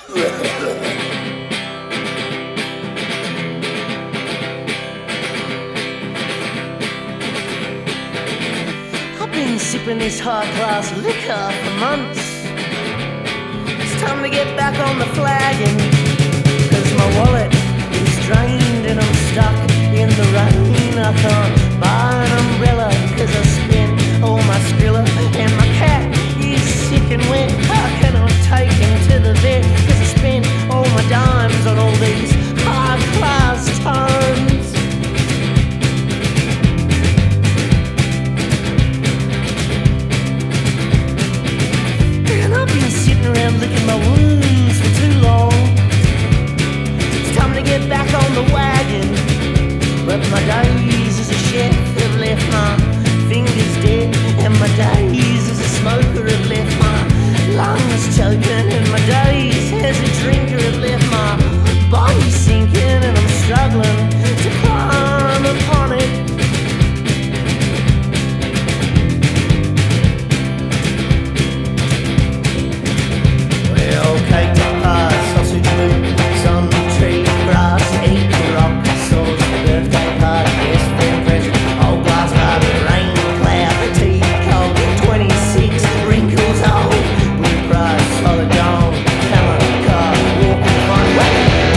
I've been sipping this high-class liquor for months. It's time to get back on the flagging, 'cause my wallet is drained and I'm stuck in the rain. I can't buy an umbrella 'cause I spent all my Skrilla, and my cat is sick and wet. I cannot take him to the vet 'cause I spent all my dimes on all these high-class tones. And I've been sitting around licking my wounds for too long. It's time to get back on the wagon, but my days as a chef have left my fingers dead, and my days as a smoker have left my lungs choking, and my days as a drinker have left my body sinking, and I'm struggling to climb upon it. Well, cake pie, sausage meat, on tree grass, eat rock, sauce, birthday party, best friend present, old glass barbie, rain cloud, tea cold, 26 wrinkles old, blue price, solid dome, calendar car, walking one way.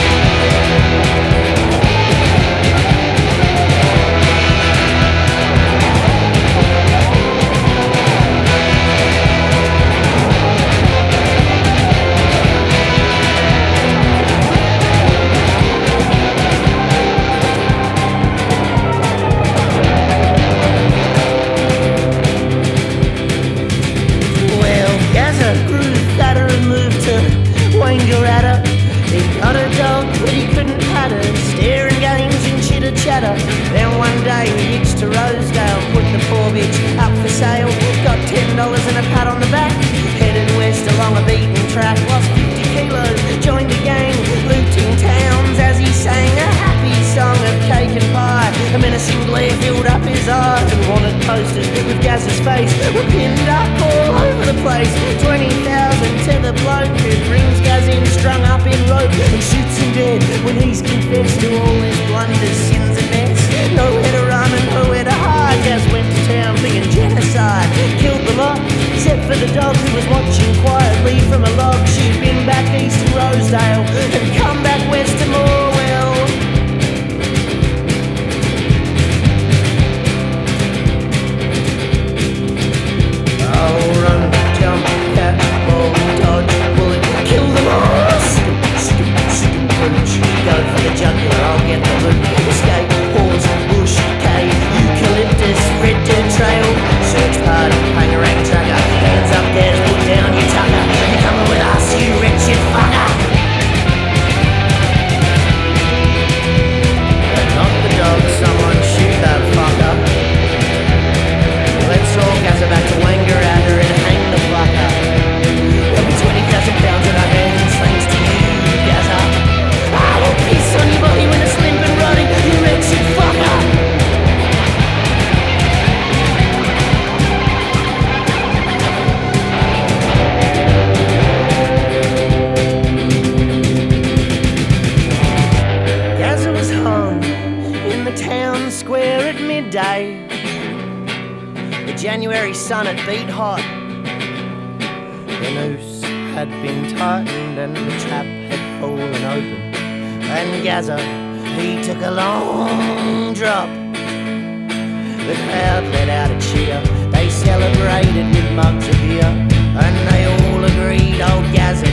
Well, Gazza grew fatter and moved to Wangaratta. He got a dog, but he couldn't pat her, staring games and chitter chatter. Then one day he hitched to Rosedale, put the poor bitch up for sale, got $10 and a pat on the back, headed west along a beaten track, lost 50 kilos, joined the gang, looting towns as he sang a happy song of cake and pie. A menacing glare filled up his eyes, and wanted posters with Gazza's face were pinned up all over the place. 20,000 to the bloke who brings Gaz in strung up in rope and shoots him dead when he's confessed to all his blunders, sins and mess. Nowhere to run and nowhere to hide. Gaz went to town thinking genocide, killed the lot, except for the dog who was watching quietly from a log. She'd been back east to Rosedale and come back west to Morwell. Oh, run, jump, catch, ball, dodge, bullet, kill them all. Go for the jugular, I'll get the loot. Escape, pause, bush, cave, eucalyptus, red dirt trail, search party, hangarang tracker, hands up, Gaz, put down your tucker. You're coming with us, you wretched fucker. Not the dog, someone shoot that fucker. Let's all gather back to Wangaratta and hang the fucker. There'll be 20,000 pounds in our hands, thanks to you, Gazza. I will piss on your body when it's limp and rotting, you wretched fucker. Gazza was hung in the town square at midday. The January sun had beat hot. The noose had been tightened and the trap had fallen open. And Gazza, he took a long drop. The crowd let out a cheer. They celebrated with mugs of beer, and they all agreed old Gazza